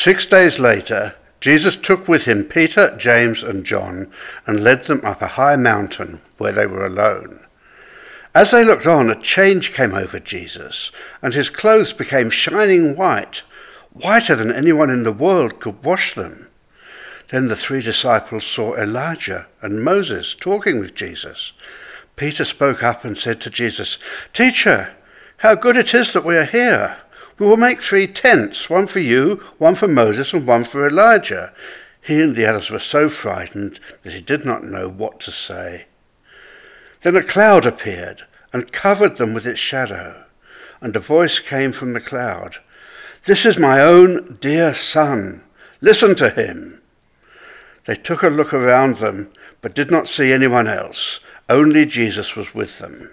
6 days later, Jesus took with him Peter, James, and John and led them up a high mountain where they were alone. As they looked on, a change came over Jesus, and his clothes became shining white, whiter than anyone in the world could wash them. Then the 3 disciples saw Elijah and Moses talking with Jesus. Peter spoke up and said to Jesus, "Teacher, how good it is that we are here. We will make 3 tents, one for you, one for Moses, and one for Elijah." He and the others were so frightened that he did not know what to say. Then a cloud appeared and covered them with its shadow, and a voice came from the cloud, "This is my own dear son. Listen to him." They took a look around them, but did not see anyone else. Only Jesus was with them.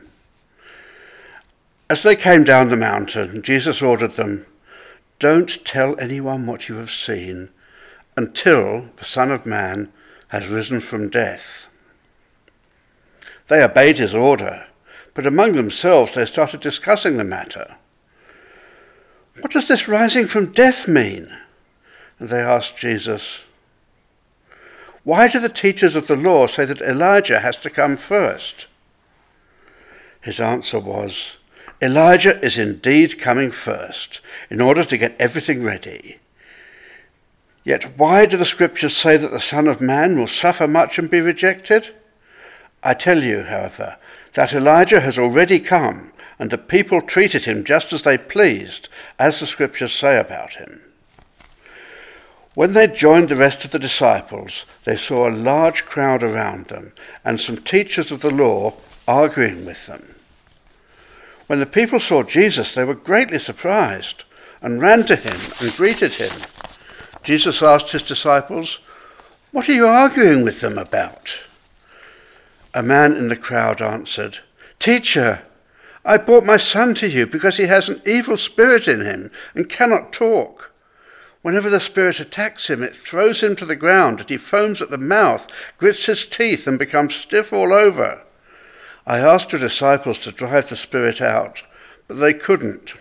As they came down the mountain, Jesus ordered them, "Don't tell anyone what you have seen until the Son of Man has risen from death." They obeyed his order, but among themselves they started discussing the matter. "What does this rising from death mean?" And they asked Jesus, "Why do the teachers of the law say that Elijah has to come first?" His answer was, "Elijah is indeed coming first, in order to get everything ready. Yet why do the scriptures say that the Son of Man will suffer much and be rejected? I tell you, however, that Elijah has already come, and the people treated him just as they pleased, as the scriptures say about him." When they joined the rest of the disciples, they saw a large crowd around them, and some teachers of the law arguing with them. When the people saw Jesus, they were greatly surprised and ran to him and greeted him. Jesus asked his disciples, "What are you arguing with them about?" A man in the crowd answered, "Teacher, I brought my son to you because he has an evil spirit in him and cannot talk. Whenever the spirit attacks him, it throws him to the ground, and he foams at the mouth, grits his teeth, and becomes stiff all over. I asked your disciples to drive the spirit out, but they couldn't."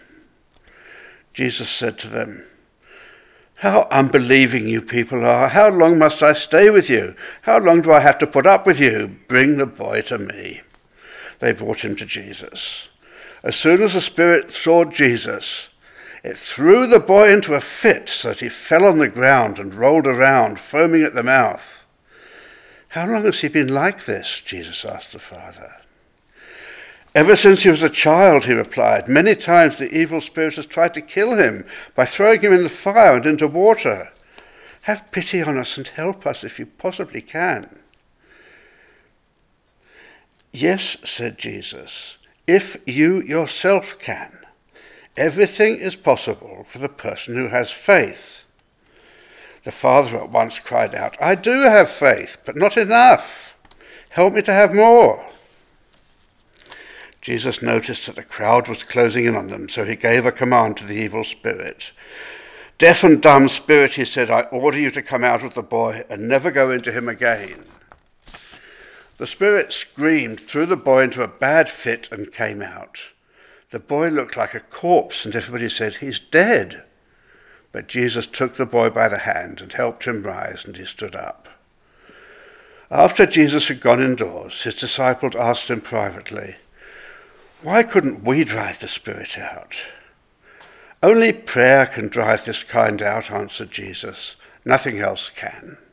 Jesus said to them, "How unbelieving you people are! How long must I stay with you? How long do I have to put up with you? Bring the boy to me." They brought him to Jesus. As soon as the spirit saw Jesus, it threw the boy into a fit so that he fell on the ground and rolled around, foaming at the mouth. "How long has he been like this?" Jesus asked the father. "Ever since he was a child," he replied. "Many times the evil spirit has tried to kill him by throwing him in the fire and into water. Have pity on us and help us if you possibly can." "Yes," said Jesus, "if you yourself can. Everything is possible for the person who has faith." The father at once cried out, "I do have faith, but not enough. Help me to have more." Jesus noticed that the crowd was closing in on them, so he gave a command to the evil spirit. "Deaf and dumb spirit," he said, "I order you to come out of the boy and never go into him again." The spirit screamed, threw the boy into a bad fit, and came out. The boy looked like a corpse, and everybody said, "He's dead." But Jesus took the boy by the hand and helped him rise, and he stood up. After Jesus had gone indoors, his disciples asked him privately, "Why couldn't we drive the spirit out?" "Only prayer can drive this kind out," answered Jesus. "Nothing else can."